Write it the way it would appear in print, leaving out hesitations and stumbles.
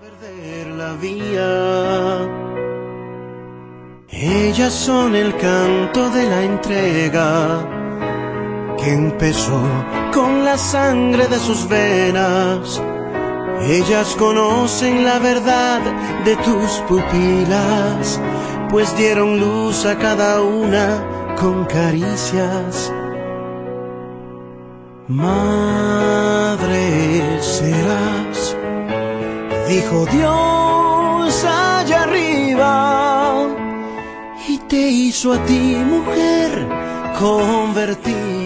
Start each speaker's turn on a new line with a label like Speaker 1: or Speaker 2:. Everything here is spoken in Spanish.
Speaker 1: Perder la vía. Ellas son el canto de la entrega que empezó con la sangre de sus venas. Ellas conocen la verdad de tus pupilas, pues dieron luz a cada una con caricias. Madre serás, dijo Dios allá arriba, y te hizo a ti mujer convertida.